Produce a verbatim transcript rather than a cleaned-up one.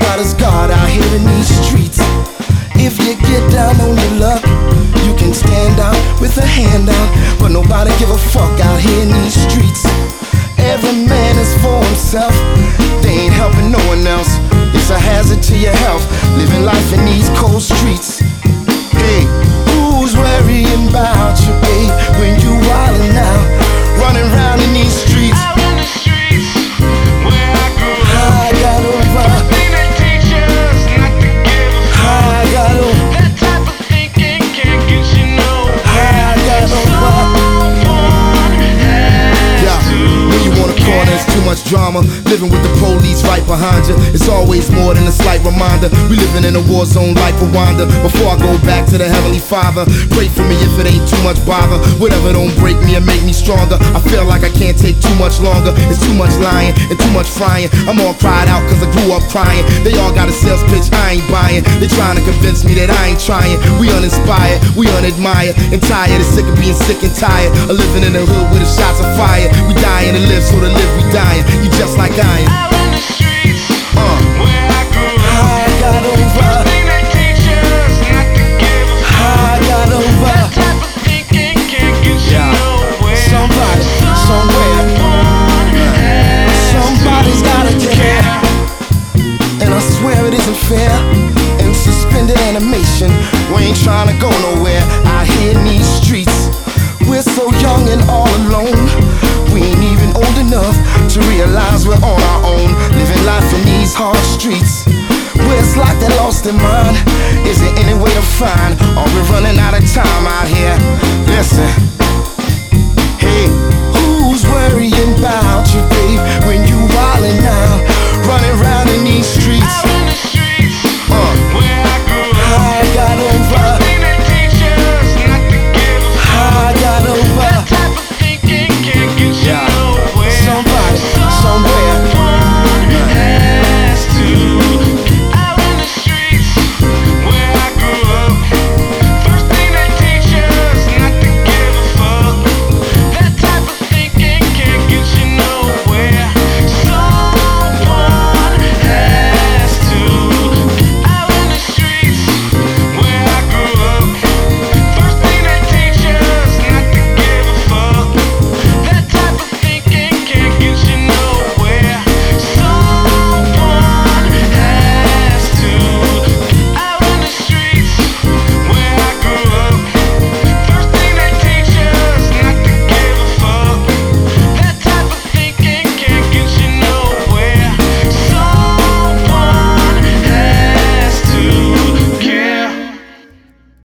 God is God out here in these streets. If you get down on your luck, you can stand out with a hand out, but nobody give a fuck out here in these streets. Every man is for himself, they ain't helping no one else. It's a hazard to your health, living life in these cold streets. Hey, who's worrying about you, babe, when you wildin' out, running around in these streets? Out in the streets, where I grew up, I got over. one thing they teach us not to give a fuck. I got over. That type of thinking can't get you nowhere. I got over. Someone has Yeah, to when you wanna corner, it's too much drama. Living with the police right behind you, it's always more than a slight reminder. We living in a war zone like Rwanda. Before I go back to the Heavenly Father, pray for me if it ain't too much bother. Whatever don't break me and make me stronger. I feel like I can't take too much longer. It's too much lying and too much frying. I'm all cried out cause I grew up crying. They all got a sales pitch I ain't buying. They trying to convince me that I ain't trying. We uninspired, we unadmired, and tired and sick of being sick and tired of living in the hood with the shots of fire. We dying to live, so to live we dying. You just like I am. out in the streets, Uh. where I grew up. I got over. One thing they teach us not to give a fuck. I got over. That type of thinking can't get you Yeah. nowhere. Somebody, somewhere, Someone has somebody's to gotta care. And I swear it isn't fair. In suspended animation, we ain't trying to go nowhere. Out here in these streets, we're so young and all alone. We ain't even old enough to realize we're on our own, living life in these hard streets. Where it's like they're lost their mind. Is there any way to find? Are we running out of time out here? Listen. Hey, who's worrying about you, babe, when you wildin'